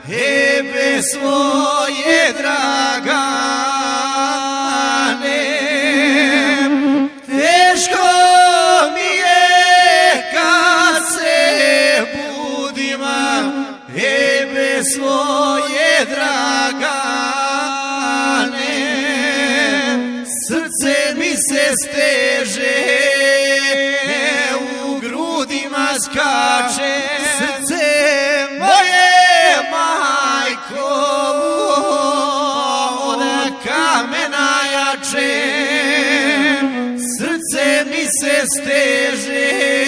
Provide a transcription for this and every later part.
tebe svoje dragane. Teško mi je kad se budim, tebe svoje dragane. Srce mi se steže, u grudima skače. Srce moje, majko, od kamena jače. Srce mi se steže,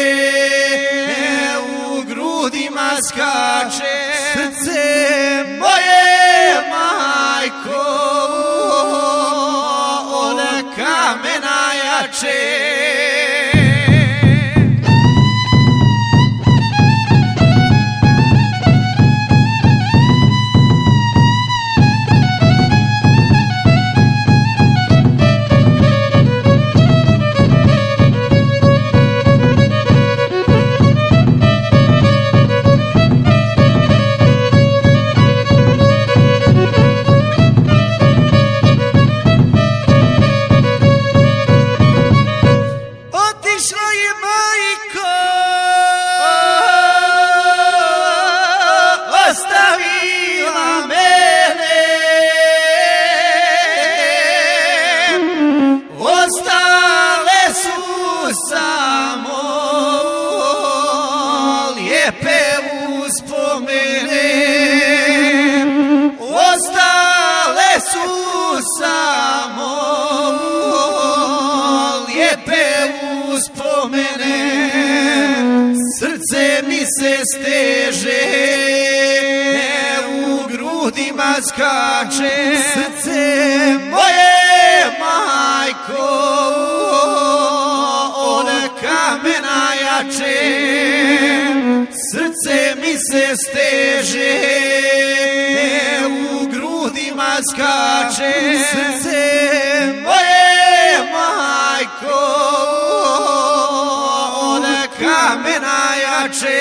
u grudima skače. Srce moje, majko, od kamena jače. Samo lijepe uspomene, ostale su samo lijepe uspomene. Srce mi se steže, u grudima skače. Srce moje, majko, kamena jače. Srce mi se steže, u grudima skače. Srce moje, majko, od kamena jače.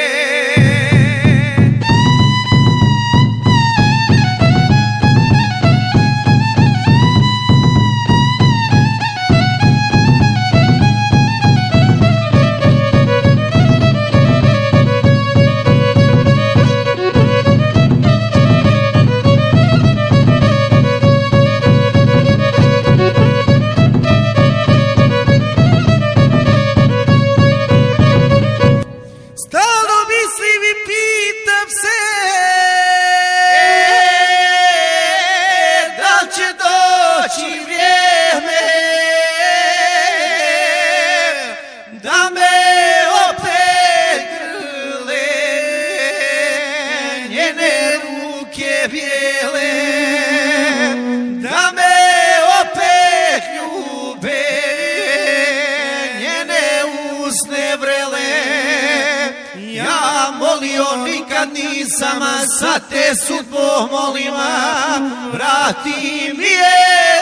Bijele, da me opet ljube, njene usne vrele. Ja molio nikad nisam, sad te sudbo molim, vrati mi je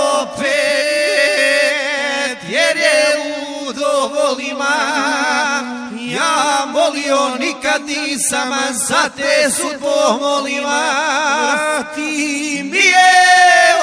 opet, jer je udovolima. Ja molio nikad nisam, sad te sudbo molim, vrati mi je